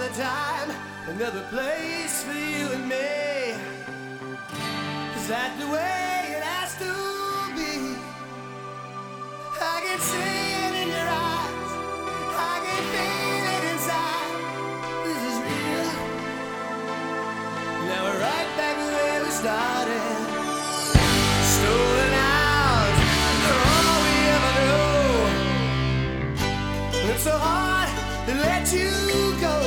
another time, another place for you and me. Is that the way it has to be? I can see it in your eyes, I can feel it inside. This is real. Now we're right back where we started. Stolen hours are all we ever knew. It's so hard to let you go.